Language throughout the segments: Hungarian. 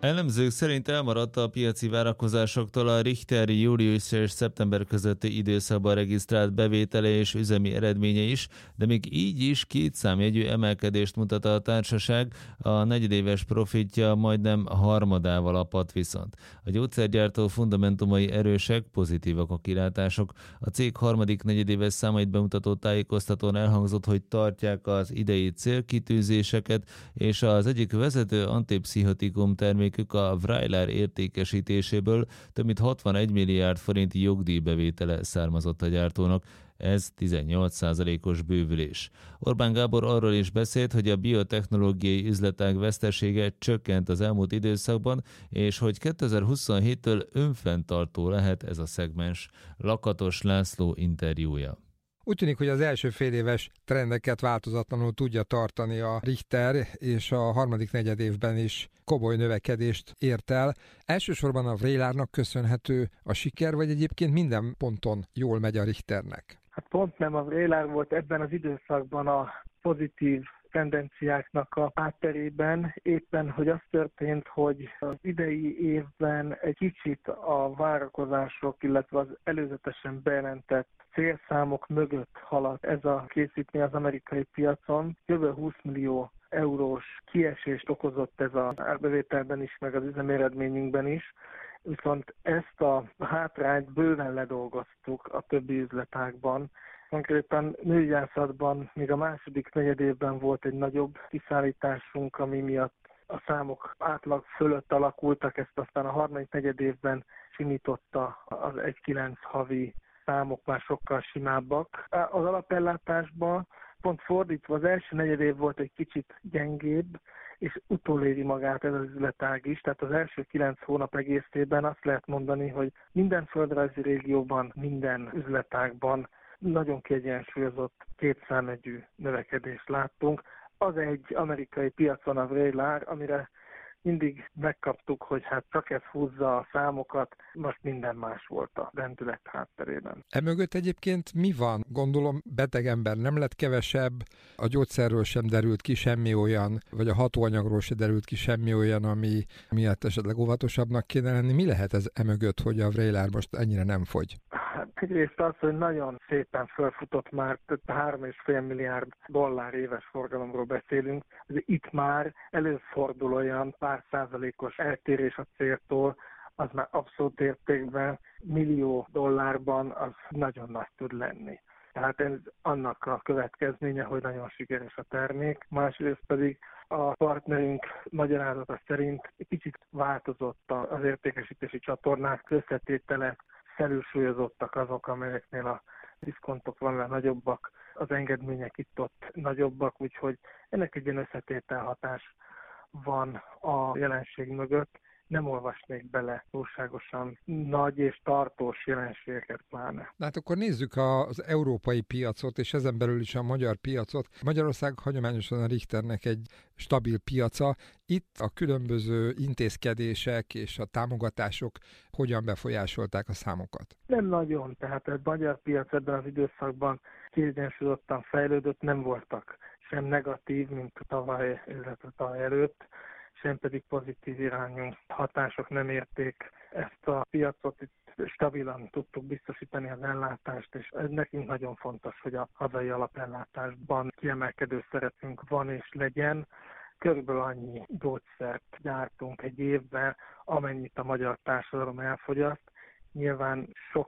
Elemzők szerint elmaradt a piaci várakozásoktól a Richter július és szeptember közötti időszakban regisztrált bevétele és üzemi eredménye is, de még így is két számjegyű emelkedést mutat a társaság, a negyedéves profitja majdnem harmadával apadt viszont. A gyógyszergyártó fundamentumai erősek, pozitívak a kilátások. A cég harmadik negyedéves számait bemutató tájékoztatón elhangzott, hogy tartják az idei célkitűzéseket, és az egyik vezető antipszichotikum termékük a Vraylar értékesítéséből több mint 61 milliárd forinti jogdíjbevétele származott a gyártónak, ez 18%-os bővülés. Orbán Gábor arról is beszélt, hogy a biotechnológiai üzletág vesztesége csökkent az elmúlt időszakban, és hogy 2027-től önfenntartó lehet ez a szegmens. Lakatos László interjúja. Úgy tűnik, hogy az első féléves trendeket változatlanul tudja tartani a Richter, és a harmadik negyedévben is komoly növekedést ért el. Elsősorban a Vraylarnak köszönhető a siker, vagy egyébként minden ponton jól megy a Richternek? Hát pont nem a Vraylar volt ebben az időszakban a pozitív tendenciáknak a hátterében, éppen hogy az történt, hogy az idei évben egy kicsit a várakozások, illetve az előzetesen bejelentett célszámok mögött haladt ez a készítmény az amerikai piacon. Jövő 20 millió eurós kiesést okozott ez az árbevételben is, meg az üzemeredményünkben is, viszont ezt a hátrányt bőven ledolgoztuk a többi üzletágban. Konkrétan nőgyászatban még a második negyedévben volt egy nagyobb kiszállításunk, ami miatt a számok átlag fölött alakultak, ezt aztán a harmadik negyedévben simította az 1,9 havi számok már sokkal simábbak. Az alapellátásban pont fordítva az első negyedév volt egy kicsit gyengébb, és utoléri magát ez az üzletág is, tehát az első 9 hónap egészében azt lehet mondani, hogy minden földrajzi régióban, minden üzletágban nagyon kiegyensúlyozott kétszámjegyű növekedést láttunk. Az egy amerikai piacon a Vraylar, amire mindig megkaptuk, hogy hát csak ez húzza a számokat, most minden más volt a rendület hátterében. Emögött egyébként mi van? Gondolom beteg ember nem lett kevesebb, a gyógyszerről sem derült ki semmi olyan, vagy a hatóanyagról sem derült ki semmi olyan, ami miatt esetleg óvatosabbnak kéne lenni. Mi lehet ez emögött, hogy a Vraylar most ennyire nem fogy? Hát egyrészt az, hogy nagyon szépen felfutott már, 3,5 milliárd dollár éves forgalomról beszélünk. Itt már előfordul olyan pár százalékos eltérés a céltól, az már abszolút értékben, millió dollárban az nagyon nagy tud lenni. Tehát ez annak a következménye, hogy nagyon sikeres a termék. Másrészt pedig a partnerünk magyarázata szerint egy kicsit változott az értékesítési csatornák összetétele, felülsúlyozottak azok, amelyeknél a diszkontok valamivel nagyobbak, az engedmények itt-ott nagyobbak, úgyhogy ennek egy ilyen összetételhatás van a jelenség mögött. Nem olvasnék bele túlságosan nagy és tartós jelenségeket pláne. Hát akkor nézzük az európai piacot, és ezen belül is a magyar piacot. Magyarország hagyományosan a Richternek egy stabil piaca. Itt a különböző intézkedések és a támogatások hogyan befolyásolták a számokat? Nem nagyon, tehát a magyar piac ebben az időszakban kiegyensúlyozottan fejlődött, nem voltak sem negatív, mint tavaly, illetve tavaly előtt, sem pedig pozitív irányú hatások nem érték ezt a piacot. Itt stabilan tudtuk biztosítani az ellátást, és ez nekünk nagyon fontos, hogy a hazai alapellátásban kiemelkedő szerepünk van és legyen. Körülbelül annyi gyógyszert gyártunk egy évben, amennyit a magyar társadalom elfogyaszt. Nyilván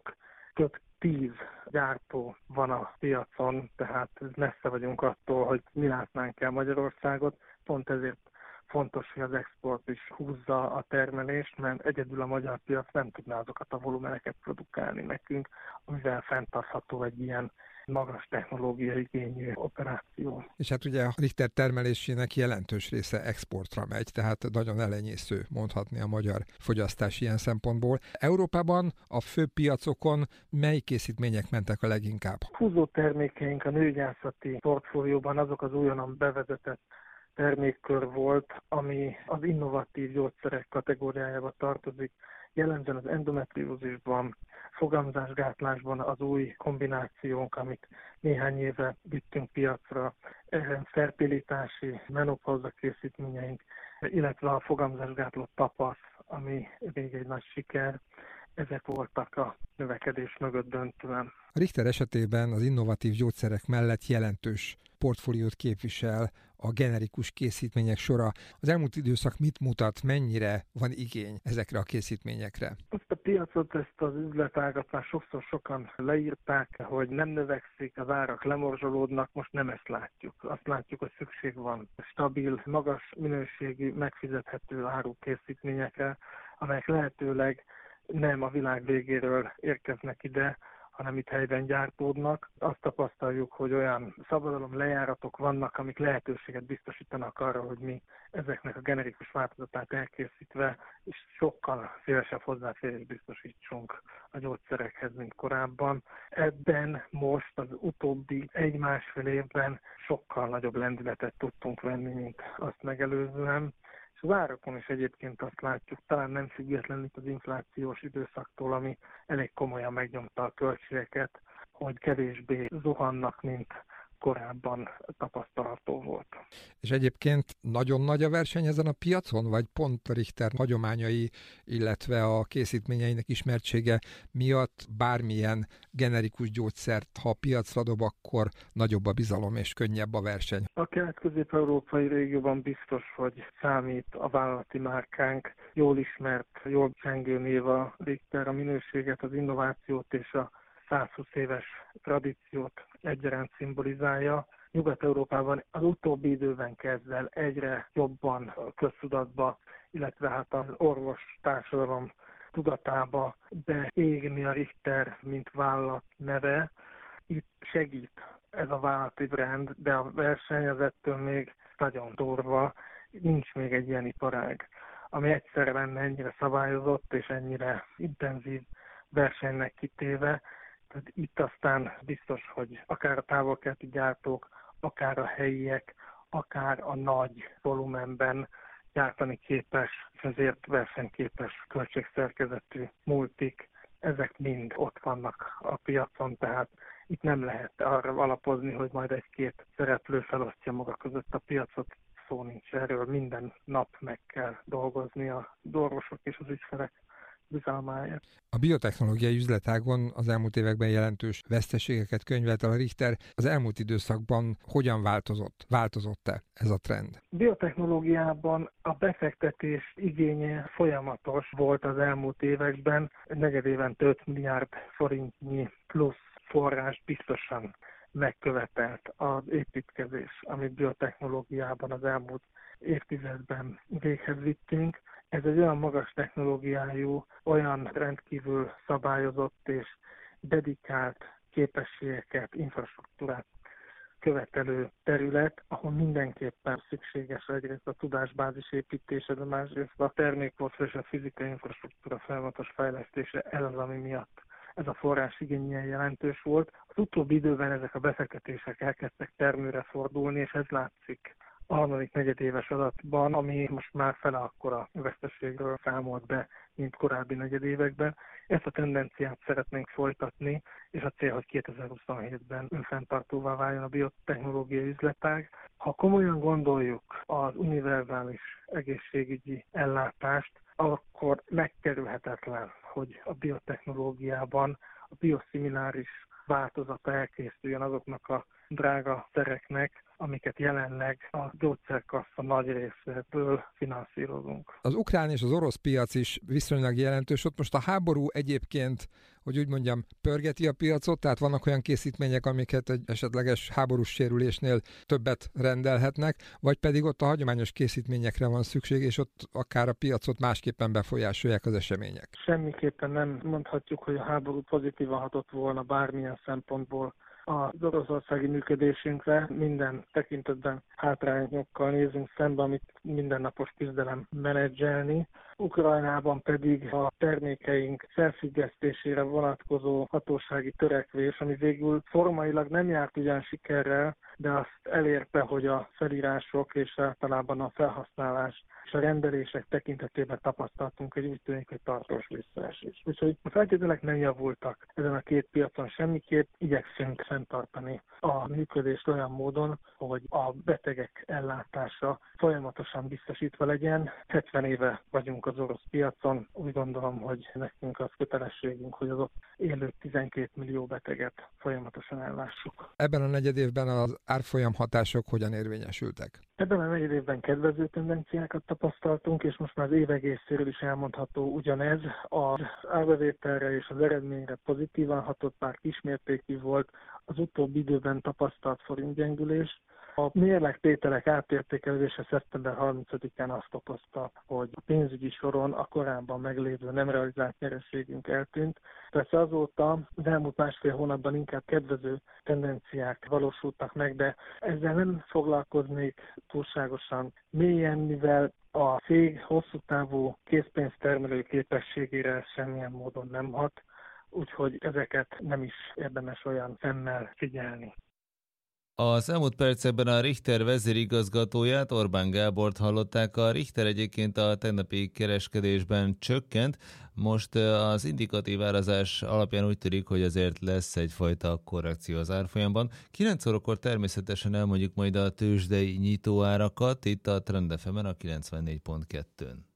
több 10 gyártó van a piacon, tehát messze vagyunk attól, hogy mi látnánk el Magyarországot. Pont ezért fontos, hogy az export is húzza a termelést, mert egyedül a magyar piac nem tudná azokat a volumeneket produkálni nekünk, amivel fenntartható egy ilyen magas technológiai igényű operáció. És hát ugye a Richter termelésének jelentős része exportra megy, tehát nagyon elenyésző mondhatni a magyar fogyasztás ilyen szempontból. Európában a fő piacokon mely készítmények mentek a leginkább? Húzó termékeink a nőgyászati portfólióban azok az újonnan bevezetett termékkör volt, ami az innovatív gyógyszerek kategóriájába tartozik. Jellemzően az endometriózisban, fogamzásgátlásban az új kombinációnk, amit néhány éve vittünk piacra, fertilitási menopauza készítményeink, illetve a fogamzásgátló tapasz, ami még egy nagy siker. Ezek voltak a növekedés mögött döntően. A Richter esetében az innovatív gyógyszerek mellett jelentős portfóliót képvisel a generikus készítmények sora. Az elmúlt időszak mit mutat, mennyire van igény ezekre a készítményekre? Azt a piacot, ezt az üzletágat már sokszor sokan leírták, hogy nem növekszik, az árak lemorzsolódnak, most nem ezt látjuk. Azt látjuk, hogy szükség van stabil, magas minőségű, megfizethető árukészítményekre, amelyek lehetőleg nem a világ végéről érkeznek ide, hanem itt helyben gyártódnak. Azt tapasztaljuk, hogy olyan szabadalom lejáratok vannak, amik lehetőséget biztosítanak arra, hogy mi ezeknek a generikus változatát elkészítve, és sokkal szélesebb hozzáférést biztosítsunk a gyógyszerekhez, mint korábban. Ebben most az utóbbi 1-1,5 évben sokkal nagyobb lendületet tudtunk venni, mint azt megelőzően. És az árakon is egyébként azt látjuk, talán nem függetlenül az inflációs időszaktól, ami elég komolyan megnyomta a költségeket, hogy kevésbé zuhannak, mint korábban tapasztalható volt. És egyébként nagyon nagy a verseny ezen a piacon, vagy pont a Richter hagyományai, illetve a készítményeinek ismertsége miatt bármilyen generikus gyógyszert, ha piacra dob, akkor nagyobb a bizalom és könnyebb a verseny? A kelet-közép-európai régióban biztos, hogy számít a vállalati márkánk, jól ismert, jól csengő név a Richter, a minőséget, az innovációt és a 120 éves tradíciót egyaránt szimbolizálja. Nyugat-Európában az utóbbi időben kezd el egyre jobban a köztudatba, illetve hát az orvos társadalom tudatába beégni a Richter, mint vállalat neve. Itt segít ez a vállalati brand, de a verseny az ettől még nagyon durva. Nincs még egy ilyen iparág, ami egyszerre lenne ennyire szabályozott és ennyire intenzív versenynek kitéve. Tehát itt aztán biztos, hogy akár a távol-keleti gyártók, akár a helyiek, akár a nagy volumenben gyártani képes, és ezért versenyképes költségszerkezetű multik, ezek mind ott vannak a piacon, tehát itt nem lehet arra alapozni, hogy majd egy-két szereplő felosztja maga között a piacot, szó nincs erről, minden nap meg kell dolgozni az orvosok és az ügyfelek bizalmáért. A biotechnológiai üzletágon az elmúlt években jelentős veszteségeket könyvelt el a Richter. Az elmúlt időszakban hogyan változott? Változott-e ez a trend? Biotechnológiában a befektetés igénye folyamatos volt az elmúlt években. Negyedévente 5 milliárd forintnyi plusz forrás biztosan megkövetelt az építkezés, amit biotechnológiában az elmúlt évtizedben véghez vittünk. Ez egy olyan magas technológiájú, olyan rendkívül szabályozott és dedikált képességeket, infrastruktúrát követelő terület, ahol mindenképpen szükséges egyrészt a tudásbázis építése, de másrészt a termékportfólió és a fizikai infrastruktúra folyamatos fejlesztése, ez az, ami miatt ez a forrás igény ilyen jelentős volt. Az utóbbi időben ezek a befektetések elkezdtek termőre fordulni, és ez látszik a harmadik negyedéves adatban, ami most már fele akkora veszteségről számolt be, mint korábbi negyedévekben. Ezt a tendenciát szeretnénk folytatni, és a cél, hogy 2027-ben önfenntartóvá váljon a biotechnológiai üzletág. Ha komolyan gondoljuk az univerzális egészségügyi ellátást, akkor megkerülhetetlen, hogy a biotechnológiában a bioszimiláris változata elkészüljön azoknak a drága szereknek, amiket jelenleg a gyógyszerkassa nagy részéből finanszírozunk. Az ukrán és az orosz piac is viszonylag jelentős. Ott most a háború egyébként, hogy úgy mondjam, pörgeti a piacot, tehát vannak olyan készítmények, amiket egy esetleges háborús sérülésnél többet rendelhetnek, vagy pedig ott a hagyományos készítményekre van szükség, és ott akár a piacot másképpen befolyásolják az események. Semmiképpen nem mondhatjuk, hogy a háború pozitívan hatott volna bármilyen szempontból az oroszországi működésünkre. Minden tekintetben hátrányokkal nézünk szembe, amit mindennapos küzdelem menedzselni. Ukrajnában pedig a termékeink felfüggesztésére vonatkozó hatósági törekvés, ami végül formailag nem járt ugyan sikerrel, de azt elérte, hogy a felírások és általában a felhasználás és a rendelések tekintetében tapasztaltunk egy úgy tűnik, hogy tartós visszaesés. Úgyhogy a feltételek nem javultak ezen a két piacon semmiképp, igyekszünk fenntartani a működést olyan módon, hogy a betegek ellátása folyamatosan biztosítva legyen. 70 éve vagyunk az orosz piacon, úgy gondolom, hogy nekünk az kötelességünk, hogy az ott élő 12 millió beteget folyamatosan ellássuk. Ebben a negyedévben az árfolyam hatások hogyan érvényesültek? Ebben a negyedévben kedvező tendenciákat tapasztaltunk, és most már az év egészéről is elmondható ugyanez. Az árbevételre és az eredményre pozitívan hatott, bár kismértékű volt az utóbbi időben tapasztalt forintgyengülés. A mérlegtételek átértékelése szeptember 30-án azt okozta, hogy a pénzügyi soron a korábban meglévő nem realizált nyereségünk eltűnt. Persze azóta az elmúlt másfél hónapban inkább kedvező tendenciák valósultak meg, de ezzel nem foglalkoznék túlságosan mélyen, mivel a cég hosszú távú készpénztermelő képességére semmilyen módon nem hat, úgyhogy ezeket nem is érdemes olyan szemmel figyelni. Az elmúlt percekben a Richter vezérigazgatóját, Orbán Gábort hallották. A Richter egyébként a tegnapi kereskedésben csökkent. Most az indikatív árazás alapján úgy tűnik, hogy azért lesz egyfajta korrekció az árfolyamban. 9 órakor természetesen elmondjuk majd a tőzsdei nyitóárakat itt a Trend FM-en a 94.2-n.